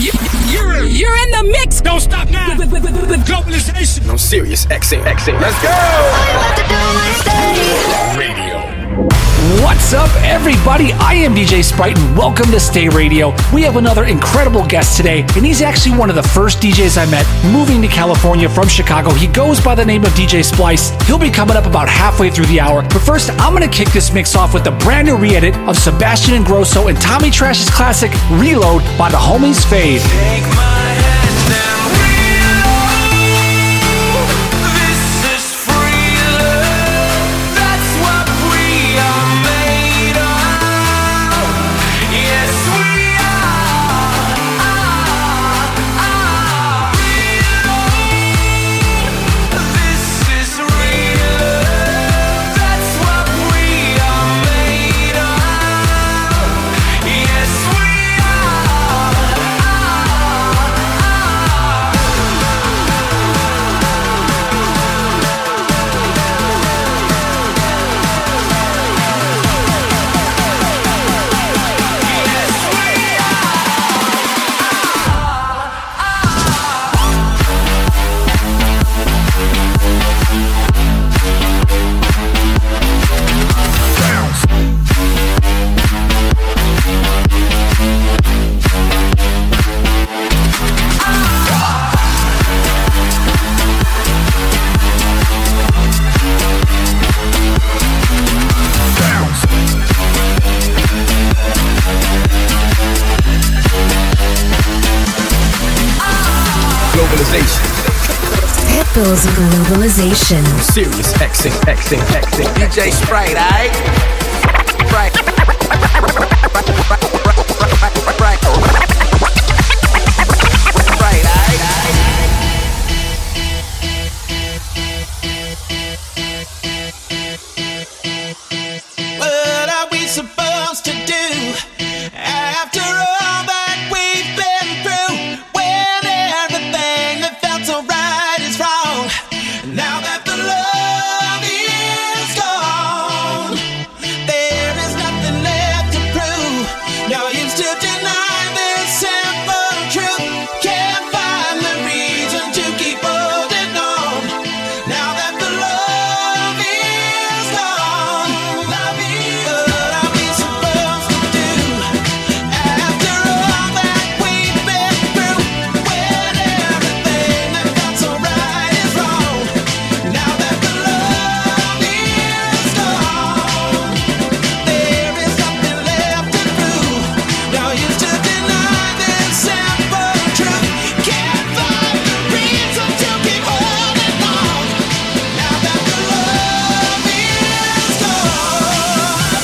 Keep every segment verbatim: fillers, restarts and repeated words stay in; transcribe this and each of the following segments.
You're, you're in the mix. Don't stop now. Globalization. On Sirius X M. X M. Let's go. Radio. What's up, everybody? I am D J Sprite, and welcome to Stay Radio. We have another incredible guest today, and he's actually one of the first D Js I met moving to California from Chicago. He goes by the name of D J Splice. He'll be coming up about halfway through the hour. But first, I'm going to kick this mix off with a brand new re-edit of Sebastian Ingrosso and Tommy Trash's classic Reload by the homies Fade. Take my hand and Ripples of globalization. Sirius X M. X M. X M. D J Sprite, aight? Sprite. Sprite, aight? What are we supposed to do after all that we've been through? When everything that felt so right is wrong. Now that the love is gone, there is nothing left to prove. No use to deny this simple truth. Can't find the reason to keep holding on. Now that the love is gone, love is. What are we supposed to do after all that we've been through? When everything that felt so right is wrong. Now that the love is gone, there is nothing left to prove. No use to deny this simple truth. Can't find the reason to keep holding on. Now that the love is gone.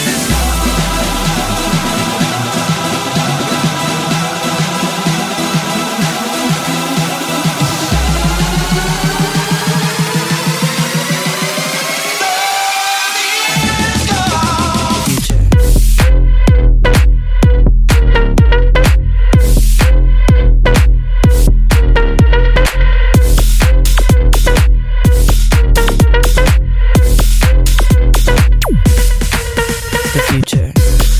The future.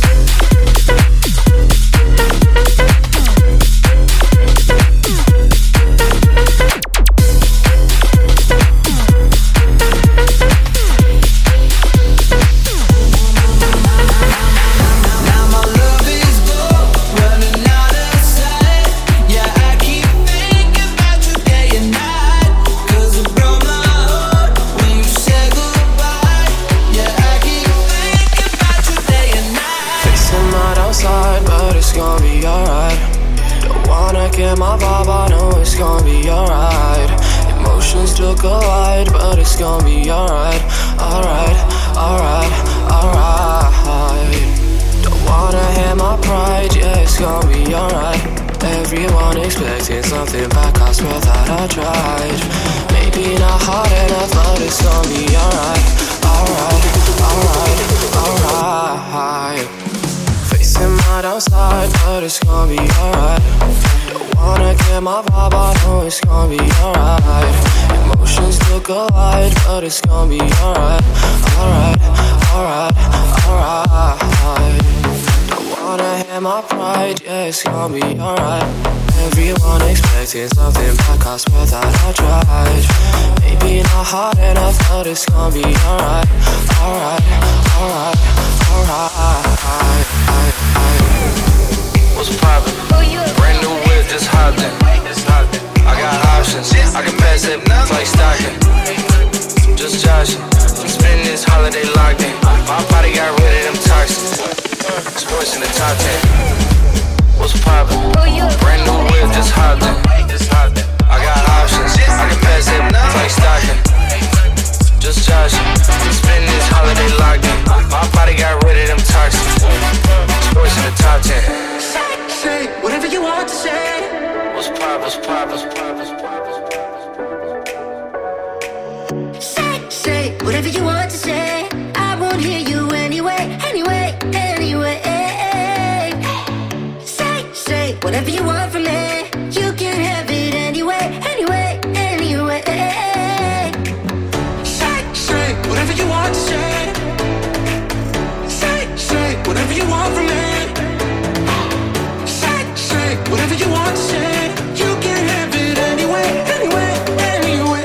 Now my love is low, running out of sight. Yeah, I keep thinking about you day and night. 'Cause it broke my heart when you said goodbye. Yeah, I keep thinking about you day and night. Facing right outside, but it's gonna be alright. Don't wanna get my vibe, I know it's gonna be alright. Emotions do collide, but it's gonna be alright. Alright, alright, alright. Don't wanna hit my pride, yeah, it's gonna be alright. Everyone expecting something back, I swear that I tried. Maybe not hard enough, but it's gonna be alright. Alright, alright, alright. Facing right outside, but it's gonna be alright. Don't wanna get my vibe, I know it's gonna be alright. Emotions do collide, but it's gonna be alright. Alright, alright, alright. Don't wanna hear my pride, yeah, it's gonna be alright. Everyone expecting something back, I swear that I tried. Maybe not hard enough, but it's gonna be alright. Alright, alright, alright. What's poppin'? Brand new whip, just hopped in. I got options, I can pass it like stocking. Just joshing, I'm spending this holiday locked in. My body got rid of them toxins. Sports in the top ten. What's poppin'? Brand new whip, just hopped in. I got options, I can pass it like stocking. Just joshing, I'm spending this holiday locked in. My body got rid of them toxins. Sports in the top ten. Say whatever you want to say. What's pop, what's pop, what's pop, what's pop, what's pop. Say, say whatever you want to say. I won't hear you anyway, anyway, anyway. Say, say whatever you want from me. You can have it anyway, anyway, anyway. Say, say whatever you want to say. Say, say whatever you want from me. Whatever you want to say, you can have it anyway, anyway, anyway.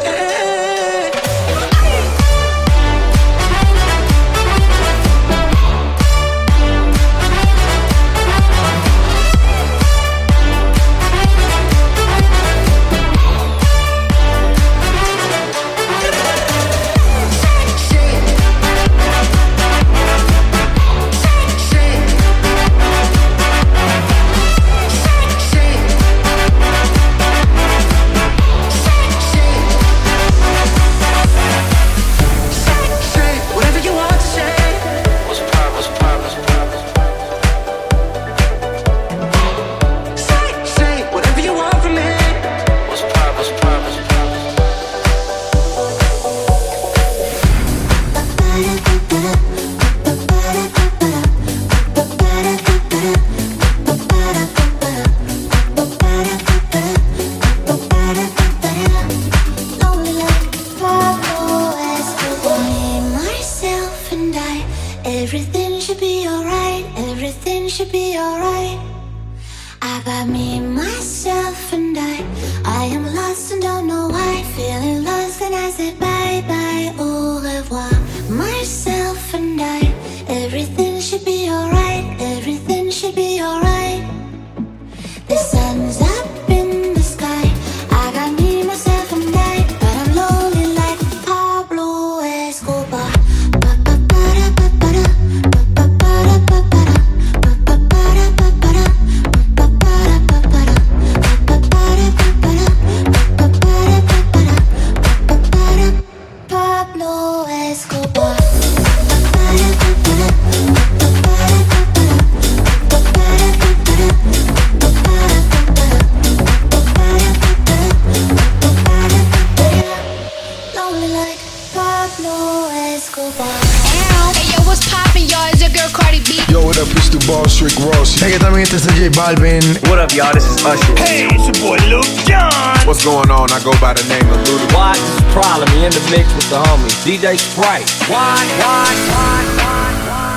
Balvin. What up, y'all? This is Usher. Hey, it's your boy Luke John. What's going on? I go by the name of Luda. Why? This is Problem. You in the mix with the homie D J Sprite. Why? Why? Why? Why?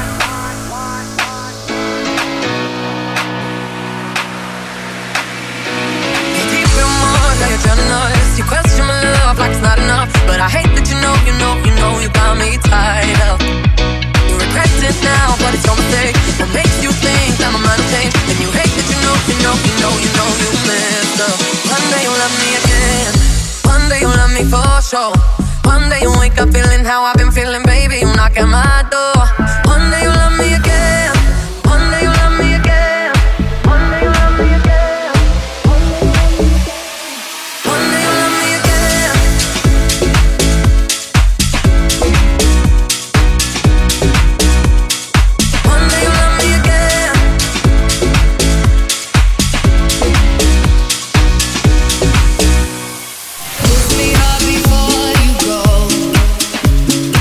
You question my love like it's not enough, but I hate that you know, you know, you know you got me tied up. You regret it now, but it's your mistake. What makes you think that my mind will change? And you hate that you know, you know, you know, you know you messed up. One day you'll love me again. One day you'll love me for sure. One day you'll wake up feeling how I've been feeling, baby. You knock at my door. One day you'll love me again. One day you'll love me again. One day you'll love me again. Kiss me hard before you go.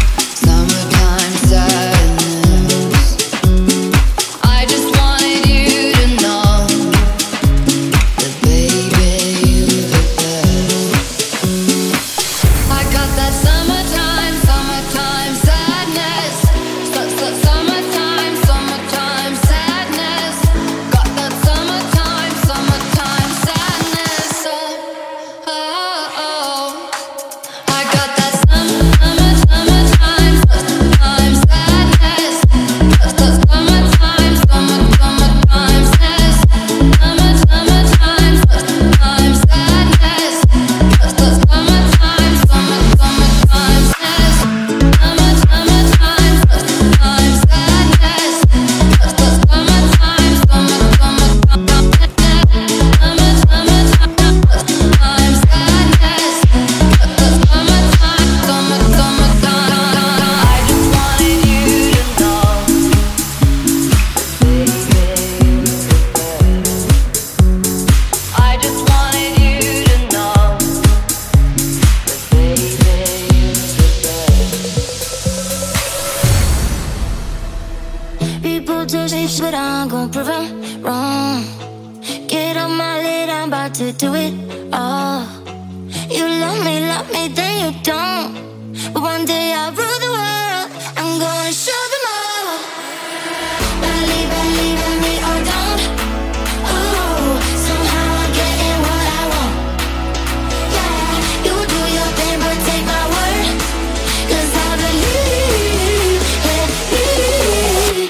to do it all. You love me, love me, then you don't. But one day I'll rule the world. I'm gonna show them all. Believe, believe in me or don't. Oh, somehow I'm getting what I want. Yeah, you do your thing, but take my word. 'Cause I believe, yeah, believe.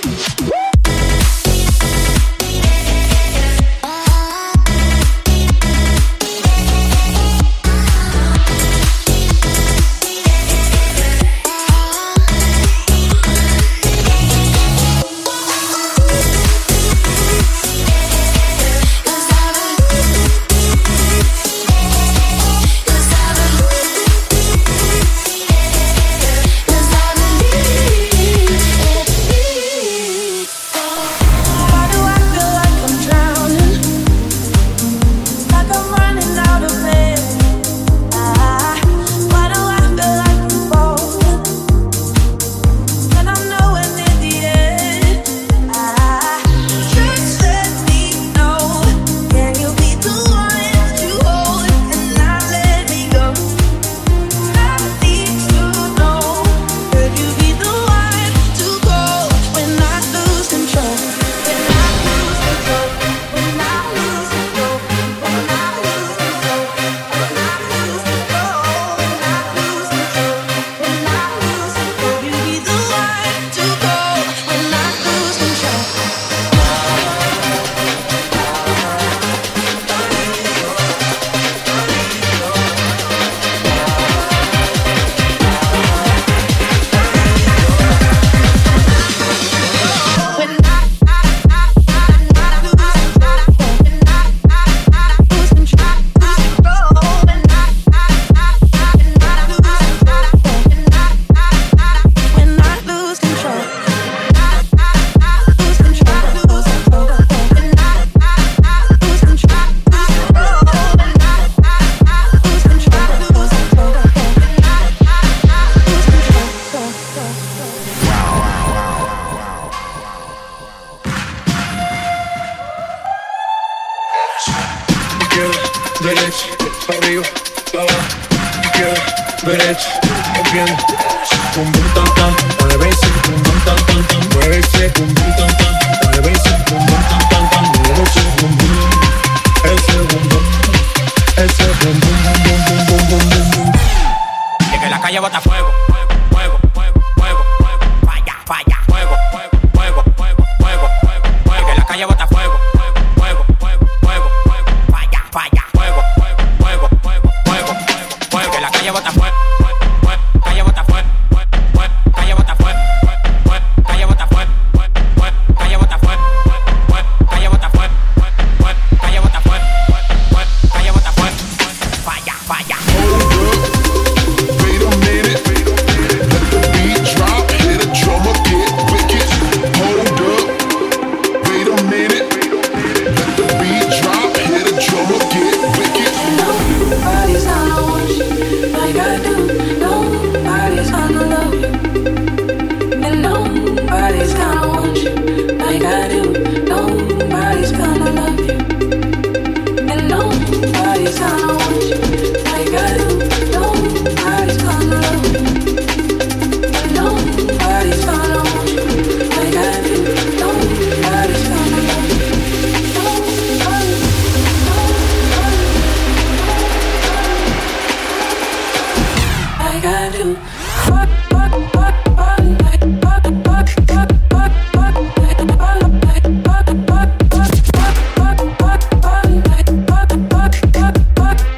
Fuck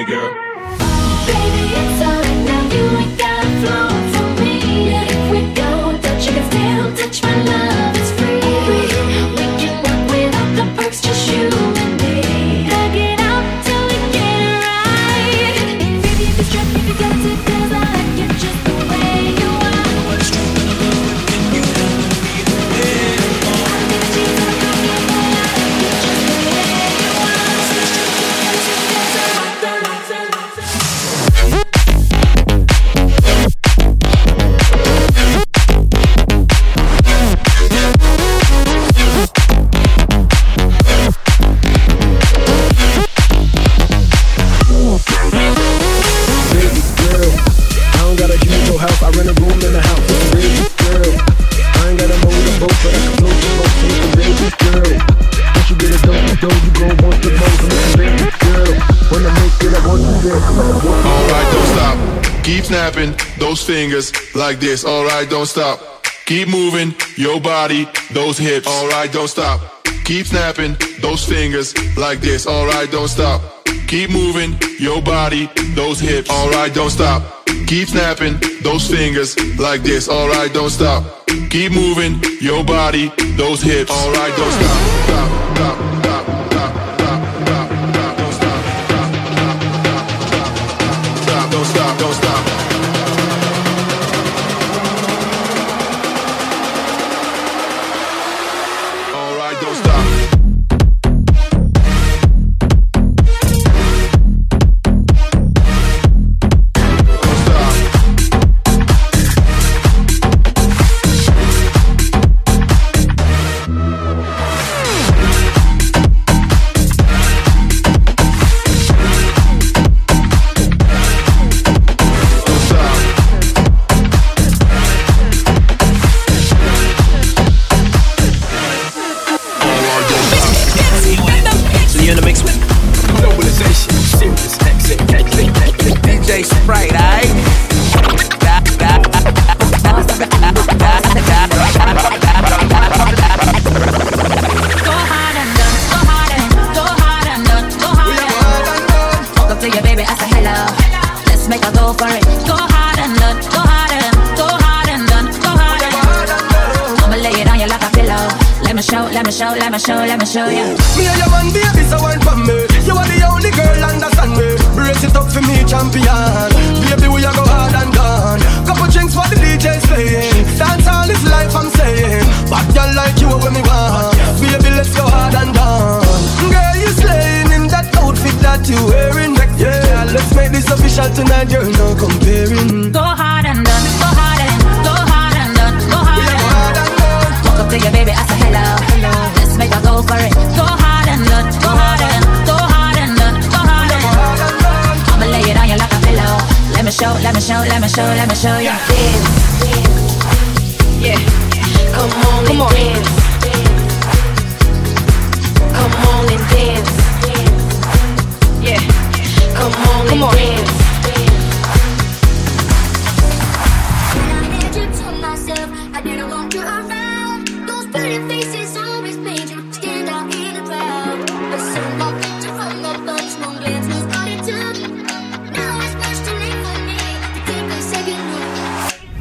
me, girl. Baby, it's alright now, you ain't got a flow for me. If we go, touch you can still touch my love, it's free. We can work without the perks, just you and me. Hug it out till we get it right. Baby, if it's trip, if you got to, cause I like you just the way you are. What's true in the love, can you help me be the way you are? I'll be the cheese on the coffee, and I like you just the way you are. So it's true, you got to, cause I like the lights and lights and I rent a room in the house with a baby girl. I ain't got a motorboat, but I can float the boat with a baby girl. Once you get a dope, you dope, you gon' want the most with a baby girl. When I make it, I want you there. Alright, don't stop. Keep snapping those fingers like this. Alright, don't stop. Keep moving your body, those hips. Alright, don't stop. Keep snapping those fingers like this. Alright, don't stop. Keep moving your body, those hips. Alright, don't stop. Keep snapping those fingers like this. Alright, don't stop. Keep moving your body, those hips. Alright, don't stop. Stop, stop, stop, stop, stop, stop, stop. Don't stop. Stop, don't stop, don't stop. Alright, don't stop. Let me show, let me show you. Me and your man, baby, so one for me. You are the only girl understand me. Brace it up for me, champion. Baby, we are go hard and done. Couple drinks for the D J's playing. Dance all this life I'm saying. But girl like you when me want. Baby, let's go hard and done. Girl, you slaying in that outfit that you wearing. Yeah, let's make this official tonight. You're no comparing. Go hard and done, go hard and go hard and done, go hard and done. Walk up to your baby, I say hello, hello. Let's make her go for it. Go hard and done, go hard and go hard and done, go hard and done. I'ma lay it on you like a pillow. Let me show, let me show, let me show, let me show you. Dance, yeah. Come on, come on, dance. Come on and dance, yeah. Come on, come on, dance. I didn't want you around. Those pretty faces always made you stand out in the crowd. But soon my picture from the bunch, no glance, no body took. Now it's much too late for me to take a second look.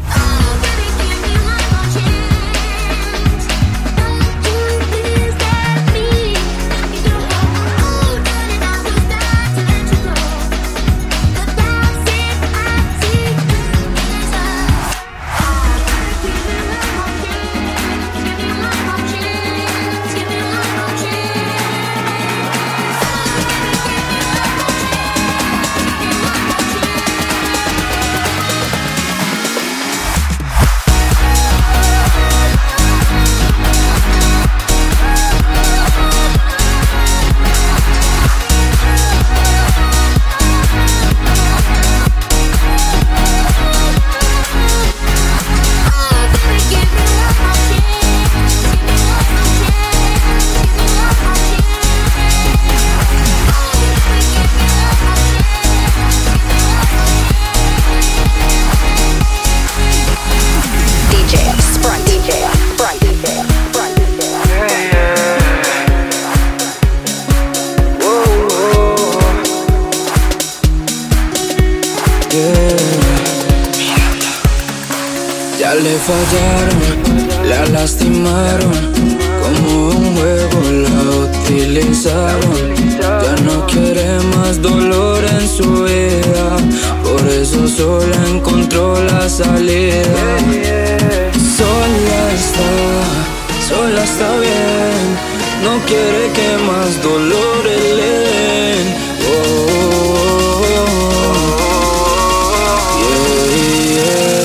fallaron, la lastimaron, como un juego la utilizaron. Ya no quiere más dolor en su vida, por eso sola encontró la salida. Sola está, sola está bien, no quiere que más dolor le den. Oh, oh, oh, oh, yeah, yeah.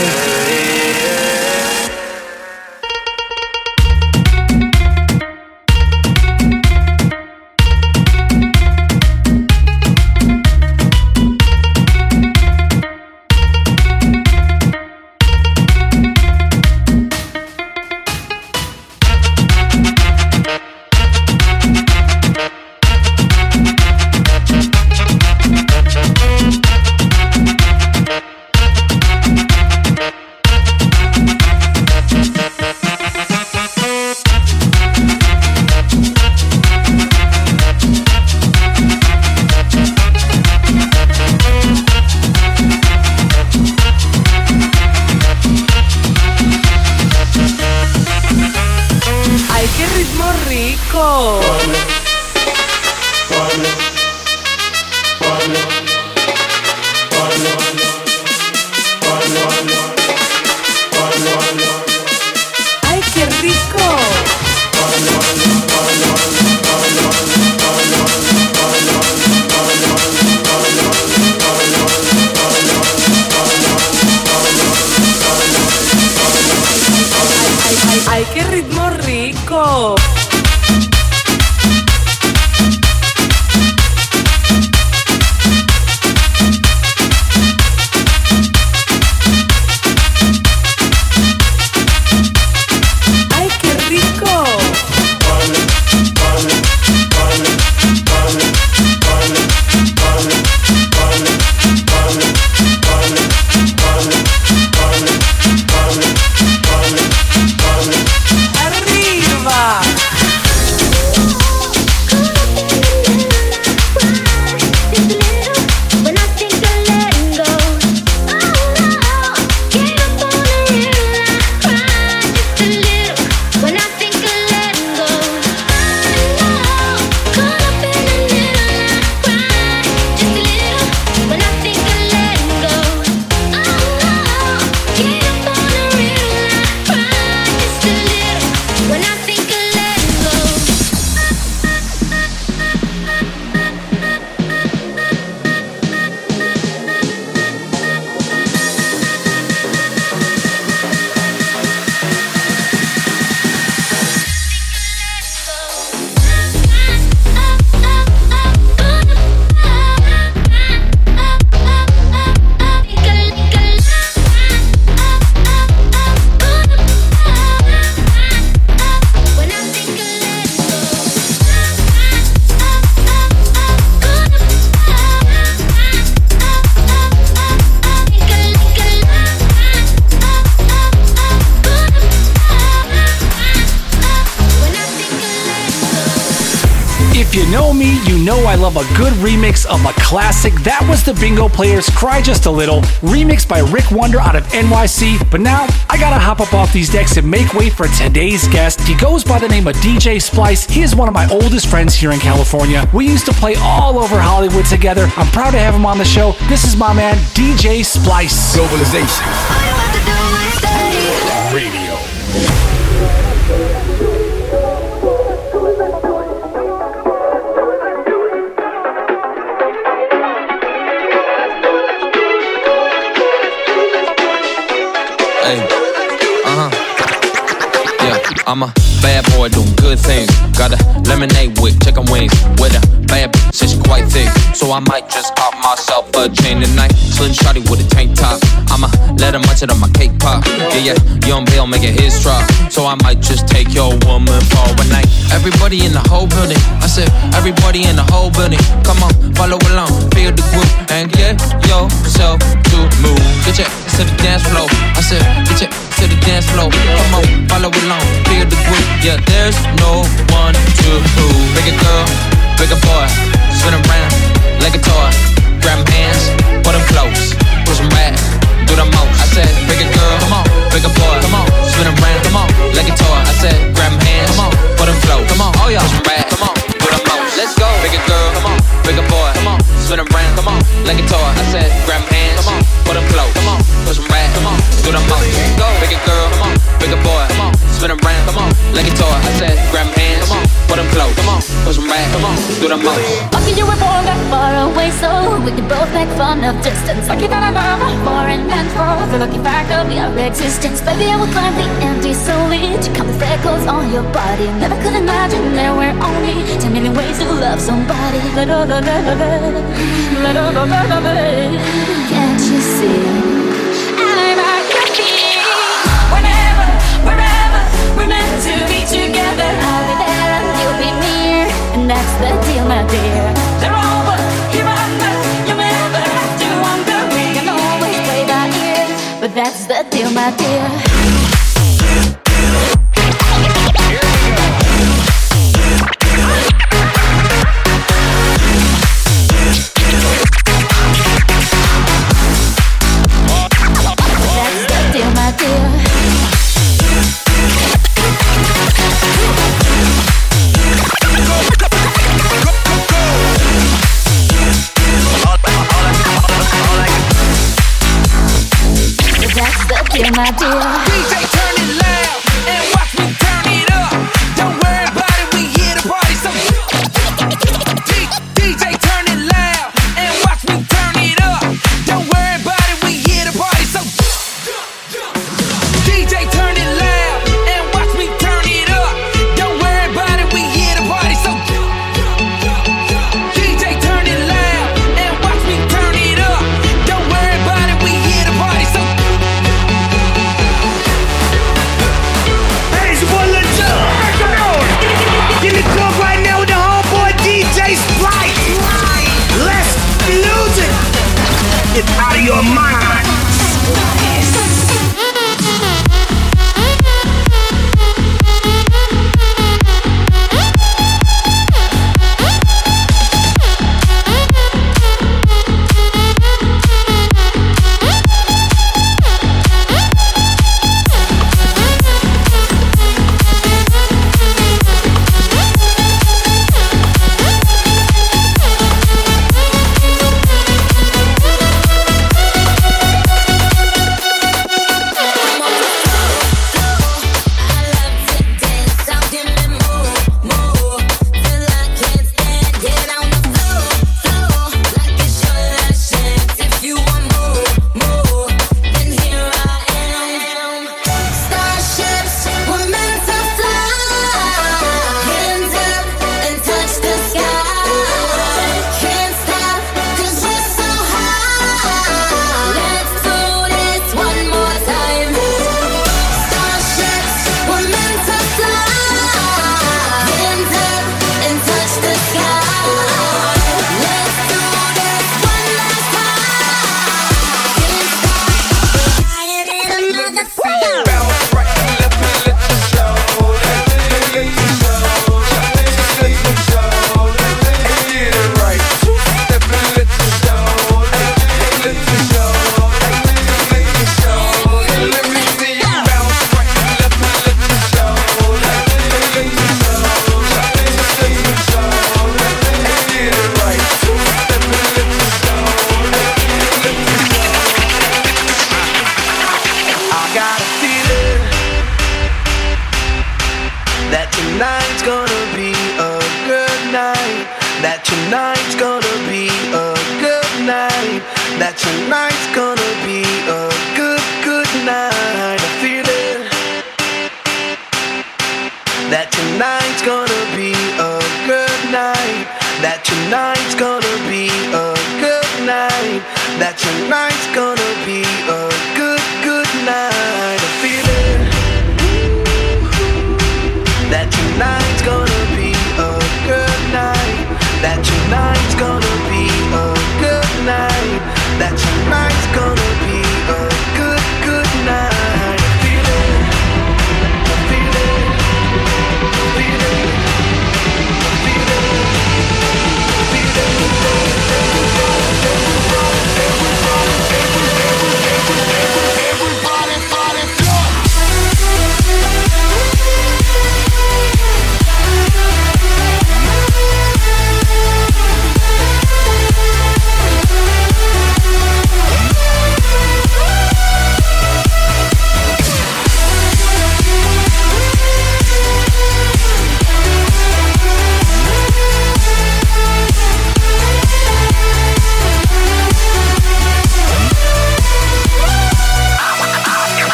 ¡Ay, qué ritmo rico! ¡Ay, qué rico! ¡Arriba! If you know me, you know I love a good remix of a classic. That was the Bingo Players' Cry Just a Little, remixed by Rick Wonder out of N Y C. But now, I gotta hop up off these decks and make way for today's guest. He goes by the name of D J Splice. He is one of my oldest friends here in California. We used to play all over Hollywood together. I'm proud to have him on the show. This is my man, D J Splice. Globalization Radio. Hey, uh-huh. Yeah, I'm a bad boy doing good things. Got a lemonade with chicken wings. With a bad bitch, says she quite thick. So I might just pop myself a chain tonight. Slim shawty with a tank top. I'ma let her munch it on my cake pop. Yeah, yeah, Young Bill making his drop. So I might just take your woman for a night. Everybody in the whole building. I said, everybody in the whole building. Come on, follow along, feel the groove. And get yourself to move. Get your ass to the dance floor. I said, get your ass to the dance floor. Come on, follow along, feel the groove. Yeah, there's no one to prove. Big a girl, big a boy. Spin around like a toy. Grab hands, put them close. Push them back, do the most. I said, big a girl, come on, big a boy. to the most. Lucky you were born that far away, so we can both make fun of distance. Lucky that I love foreign and for the lucky fact of your existence. Baby, I would climb the empty solid to count the freckles on your body. Never could imagine there were only ten million ways to love somebody. Can't you see? I'm at your feet. Whenever, wherever we're meant to be together, I'll be there and you'll be near, and that's the deal, my dear. They're over, you're under, you'll never have to wonder. We can always play by ear, but that's the deal, my dear. My dear.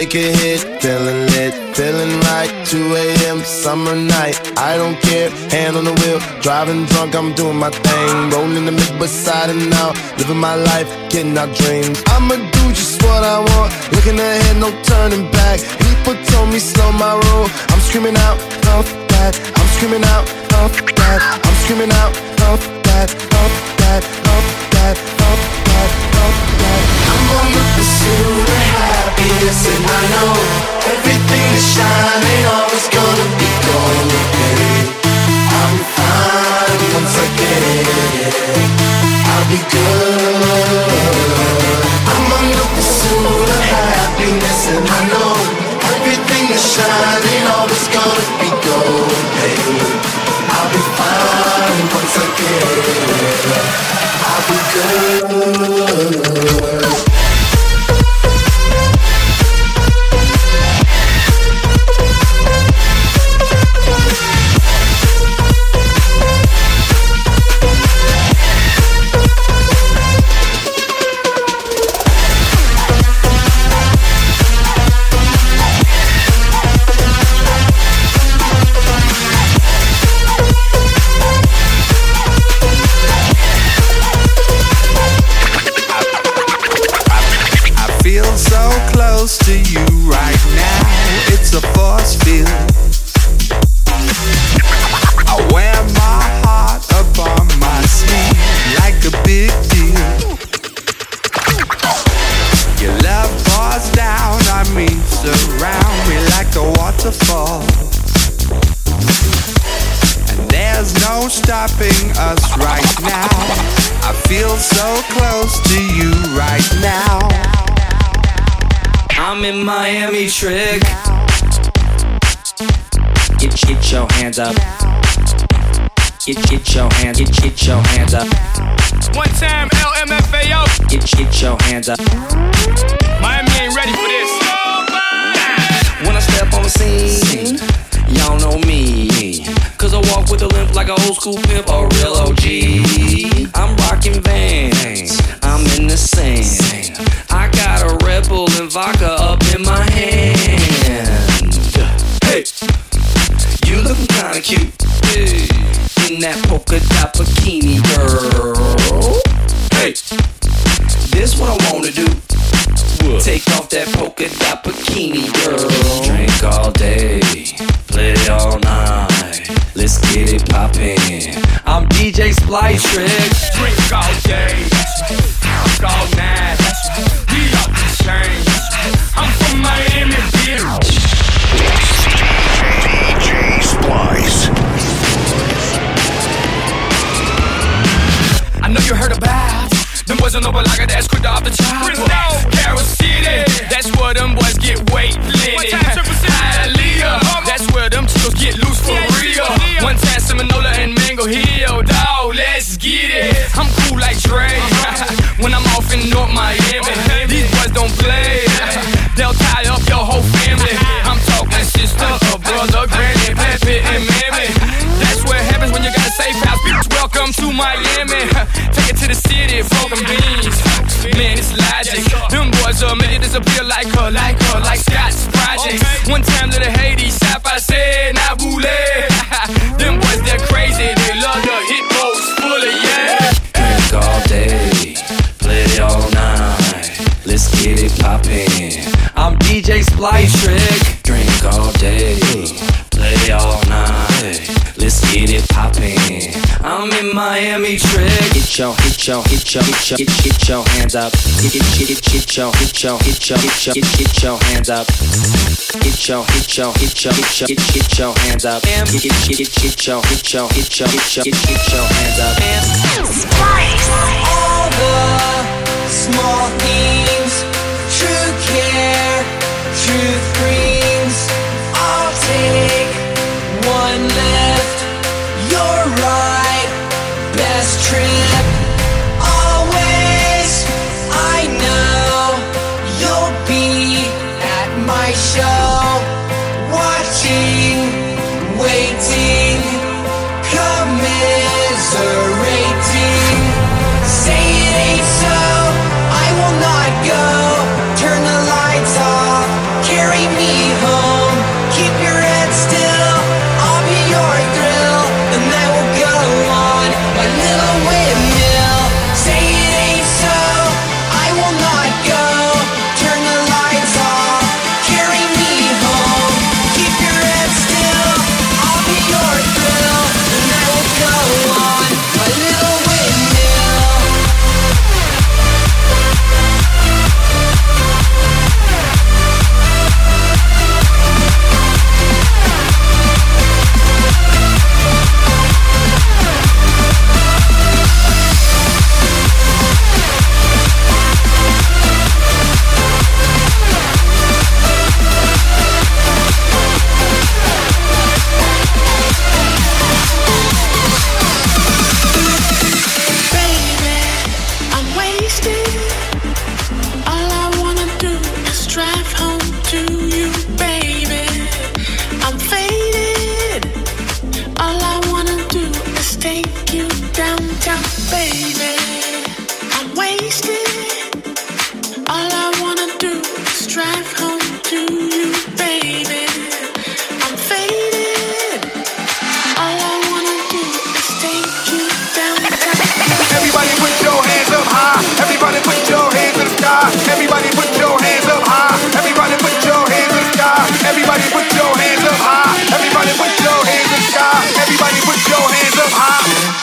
make a hit, feeling lit, feeling right. two a.m. summer night, I don't care. Hand on the wheel, driving drunk, I'm doing my thing. Rolling the mid beside and out, living my life, getting our dreams. I'ma do just what I want, looking ahead, no turning back. People told me slow my roll, I'm screaming out, fuck that. I'm screaming out, fuck that. I'm screaming out, fuck that, fuck that, fuck that, fuck that, fuck that. I'm gonna pursue the happiness, and I know everything is shining, always gonna be gold, baby. I'll be fine once I get it. I'll be good. I'm gonna pursue the happiness, and I know everything is shining, always gonna be gold, baby. I'll be fine once I get it. I'll be good. To you right now, it's a force field. I wear my heart upon my sleeve like a big deal. Your love pours down on me, surround me like a waterfall. And there's no stopping us right now. I feel so close to you right now. I'm in Miami, trick. Get, get your hands up. Get, get your hands, get, get your hands up. One time, L M F A O. Get, get your hands up. Miami ain't ready for this. When I step on the scene, y'all know me. Cause I walk with a limp like an old school pimp, a real O G. I'm rocking Vans, I'm in the sand. I got a Red Bull and vodka up in my hand. Hey, you looking kinda cute, hey, in that polka dot bikini, girl. Hey, this what I wanna do. What? Take off that polka dot bikini, girl. Drink all day, play all night. Let's get it poppin'. I'm D J Splice Trick. Drink all day, drink all night. We out the chain. I'm from Miami, bitch. D J Splice. I know you heard about them boys on Nobalaga that's quick off the chopper. Carol City, that's where them boys get weight plenty. Hialeah, that's where them chicos get loose for real. One time Seminola and Mango Hill, dawg, let's get it. I'm cool like Dre when I'm off in North Miami. These boys don't play, they'll tie up your whole family. I'm talking sister, a brother, granny, pappy, and mammy. That's what happens when you got a safe house. Bitch, welcome to Miami. Take it to the city, for them beans. Man, it's logic. Them boys will make it disappear like her, like her, like Scott's project. One time to the Hades, South I said, Nabule. Them boys, they're crazy. They love the hit boats full of yeah. Drink all day, play all night. Let's get it poppin'. I'm D J Splice Trick. Drink all day, play all night. Let's get it poppin'. I'm in Miami, trick. Get your, get your, get your, get your, get, get your hands up. Get, get, get, get your, get your, get your, get your, get, get your hands up. Get your, get your, get your, get your, get, get your hands up. Get, get, get, get your, get your, get your, get your, get, get your hands up. Splice. All the small things, true care, truth brings. I'll take one left. You're right, best trip. Always, I know you'll be at my show, watching, waiting, commiserating. Say it ain't so, I will not go. Turn the lights off, care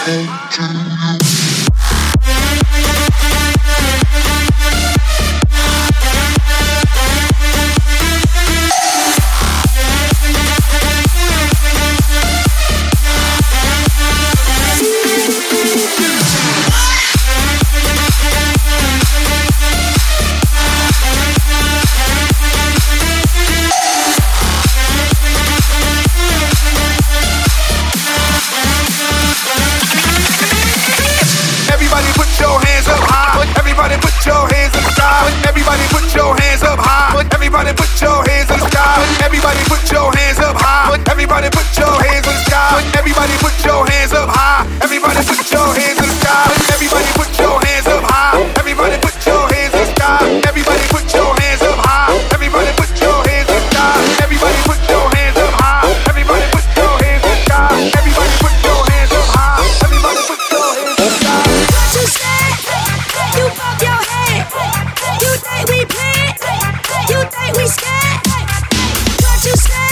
You think we scared? What you say?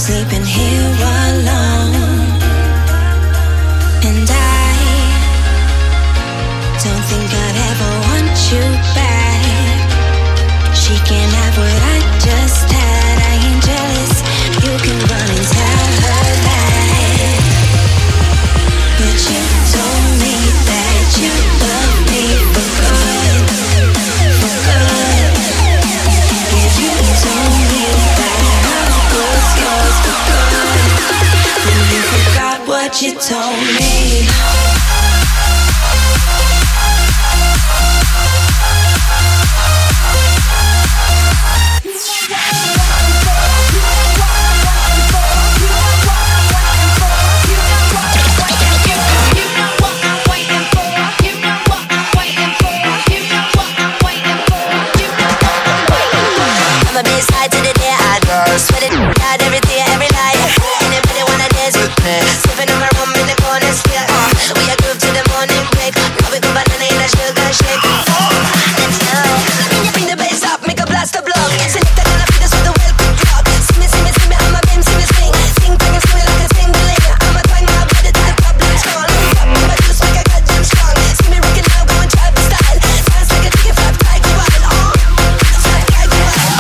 sleeping here alone, and I don't think I'd ever want you back. She can have what I just had. I ain't jealous. You can run and tell her that. But you told me that you love me for good, for good. If you told me that I was yours for good, then you forgot what you told me. Sweating out every day, every night. Anybody wanna dance with me? Sipping on my rum in the corner, yeah. Uh, we are groove to the morning break. Now we go banana in a sugar shake. Oh, let's go. Bring the bass up, make a blast the block. Select gonna feed us with a welcome clock. See me, see me, see me, I'm a bim, see me swing. Sing, bang, and swing like a tingling. I'm a twang my body to the public strong. Pop my juice like I got them strong. See me rocking now, going tribal style. Dance like a chicken flap, like you wild. Oh, flap like you wild.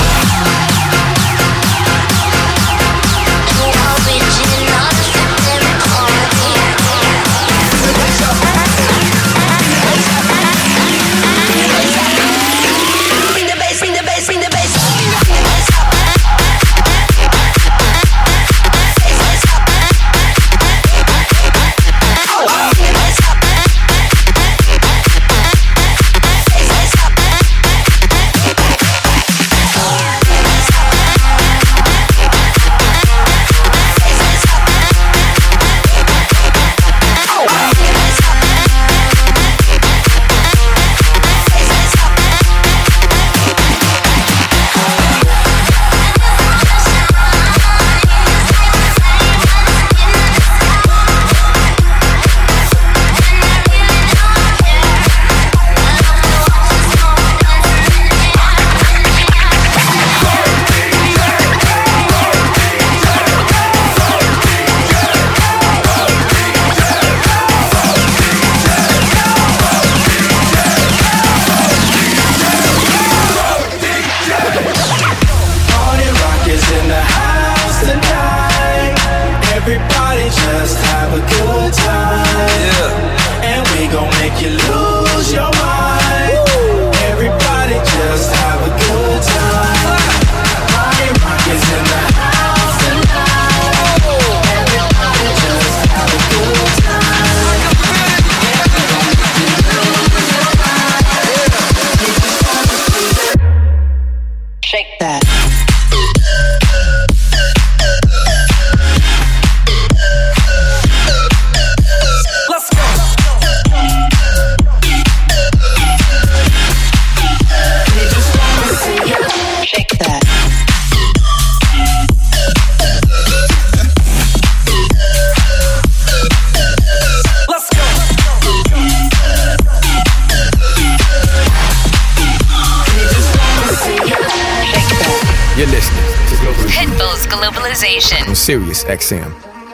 Sirius X M.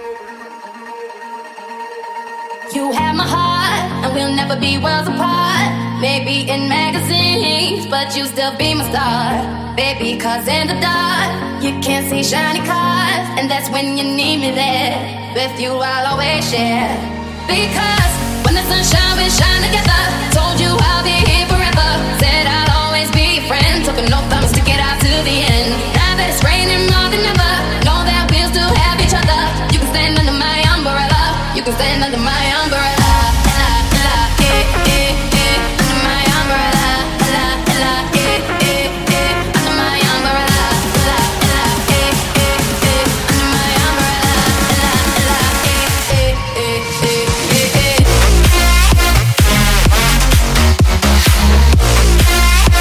You have my heart, and we'll never be worlds apart. Maybe in magazines, but you still be my star. Baby, cause in the dark, you can't see shiny cars, and that's when you need me there. With you I'll always share. Because when the sun shines, we shine together. Told you I'll be here forever. Said I'll always be your friend. Took no thumbs to get out to the end. Now that it's raining more than ever, know that we'll still have each other. You can stand under my umbrella. You can stand under my umbrella. La, la, eh, eh, eh, under my umbrella. La, la, eh, eh, eh, under my umbrella. La, la, eh, eh, eh, under my umbrella. La, la, eh, eh, eh, eh, eh, eh.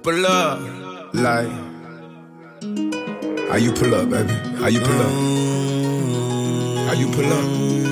pull up. Like, how you pull up, baby? How you pull up? How you pull up?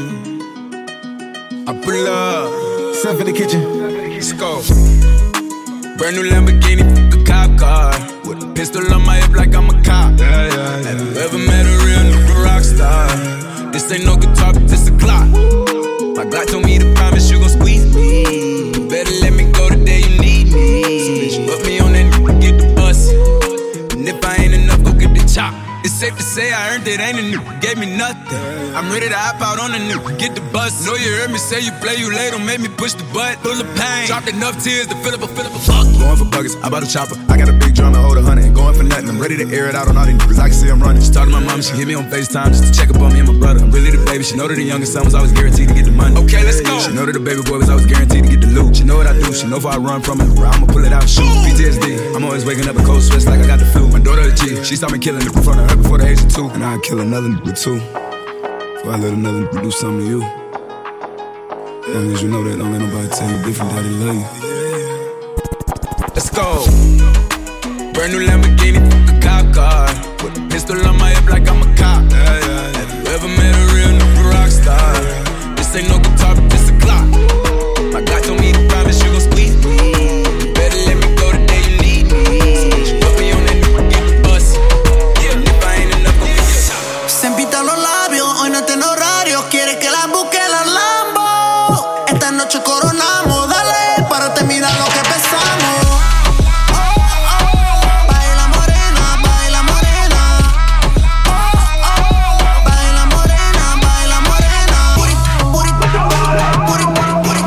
I pull up. Step in the kitchen. Let's go. Brand new Lamborghini, fuck a cop car. With a pistol on my hip like I'm a cop. Yeah, yeah, yeah. Have you ever met a real new rock star? This ain't no guitar, but this a clock. My God told me to promise you gon' squeeze me. You better let me go the day you need me. So bitch, put me on that n***, get the bus. And if I ain't enough, go get the chop. It's safe to say I earned it, ain't a nigga, gave me nothing. I'm ready to hop out on a nigga, get the bus. Know you heard me say you play, you late, don't make me push the butt. Full of pain, dropped enough tears to fill up a, fill up a fuck. Going for buggers, I bought a chopper. I got a big drum and hold a hundred. Ain't going for nothing, I'm ready to air it out on all these niggas. I can see I'm running. She talked to my mom, she hit me on FaceTime just to check up on me and my brother. I'm really the baby, she know that the youngest son was always guaranteed to get the money. Okay, let's go. She know that the baby boy was always guaranteed to get the loot. She know what I do, she know if I run from it, I'ma pull it out and shoot. P T S D, I'm always waking up in cold sweats like I got the flu. My daughter a G, she saw me killing it in front of her before the age of two. And I'd kill another nigga too, before I let another nigga do something to you. As long as you know that, don't let nobody tell you different that they love you. Let's go. Brand new Lamborghini, fuck a cop car. With a pistol on my hip like I'm a cop. Yeah, yeah, yeah. Have you ever met a real new rock star? This ain't no guitar, but this a clock. My God told me to promise you gon' squeeze me. You better let me go the day you need me. So put me on that new, get the bus. Yeah, and if I ain't enough, go get the top. Se empitan los labios, hoy no tiene horario. Quiere que la busque la Lambo. Esta noche coronamos, dale, párate, mira lo que pesamos. Oh, oh, baila morena, baila morena. Oh, oh, baila morena, baila morena. Puri, puri, puri, puri, puri.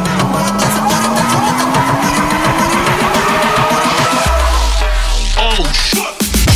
Oh, shit.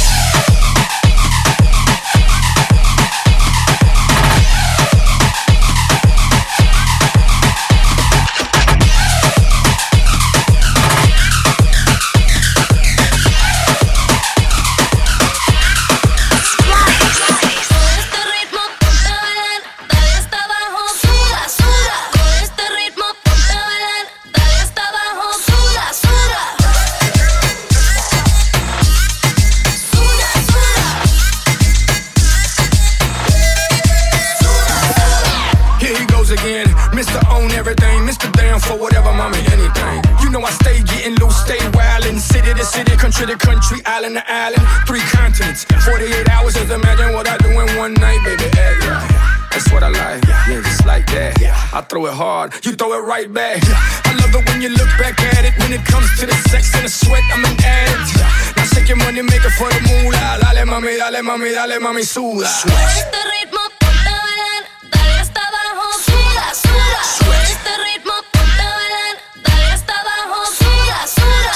Here he goes again, Mister Own Everything, Mister Down for whatever, mommy, anything. You know I stay getting loose, stay wildin', city to city, country to country, island to island, three continents, forty-eight hours. Just imagine what I do in one night, baby. Act right. That's what I like, yeah, just like that. I throw it hard, you throw it right back. I love it when you look back at it. When it comes to the sex and the sweat, I'm an addict. Now shake your money, make it for the moolah. Dale mami, dale mami, dale mami, suda. Este ritmo ponte a bailar, dale hasta abajo, suda, suda. Este ritmo ponte a bailar, dale hasta abajo, suda, suda.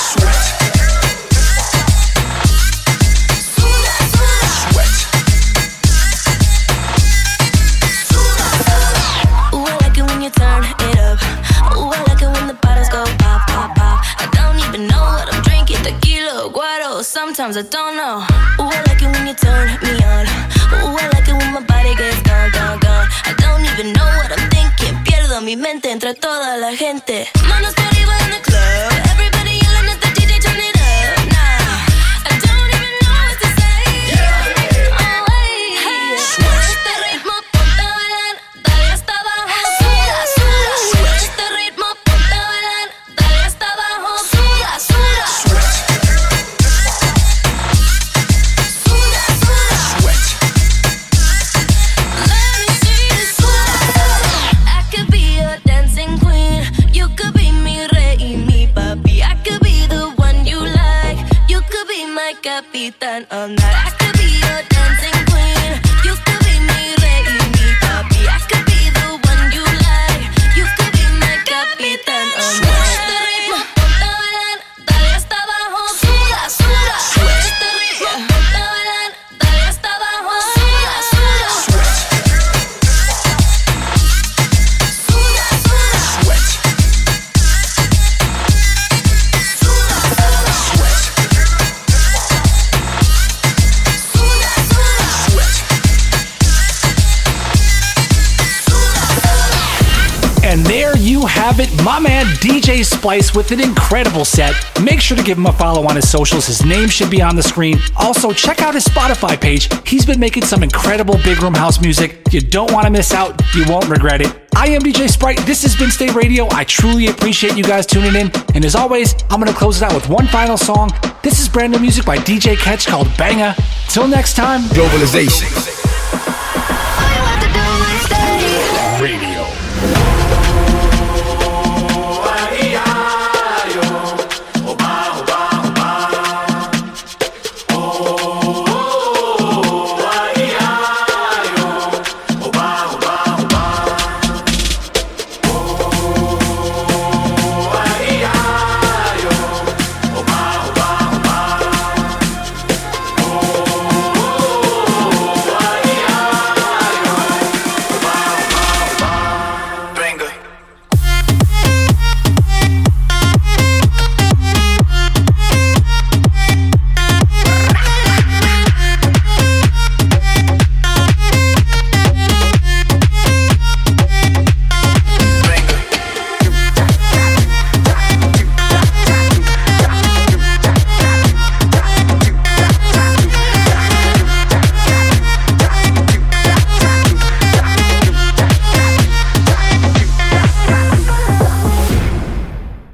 Suda, suda. Ooh, I like it when you turn it up. Ooh, I like it when the bottles go pop, pop, pop. I don't even know what I'm drinking, tequila, guaro. Sometimes I don't know. Ooh, I like it when you turn me on. Ooh, I like it when my body gets gone, gone, gone. I don't even know what I'm thinking. Pierdo mi mente entre toda la gente. Manos por arriba in the club. Everybody yelling at the D J, turn it up. Nah, I don't even know what to say. Oh, hey, hey. Este ritmo ponte a bailar, dale hasta abajo, suda, suda. Este ritmo ponte a bailar, dale hasta abajo, suda, suda. I could be your dancing queen. You could be mi rey y mi papi. I could be the one you like. You could be my capitán all night. I could be your dancing queen. You could be mi rey y mi papi. I could be the one you like. You could be my capitán all night. Este ritmo ponte a bailar, dale hasta abajo, suda, suda. Este ritmo ponte a bailar, dale hasta abajo, suda, suda. And there you have it, My man D J Splice with an incredible set. Make sure to give him a follow on his socials. His name should be on the screen. Also, check out his Spotify page. He's been making some incredible big room house music. You don't want to miss out. You won't regret it. I am D J Sprite. This has been Stay Radio. I truly appreciate you guys tuning in. And as always, I'm going to close it out with one final song. This is brand new music by D J Ketch called Banger. Till next time. Globalization.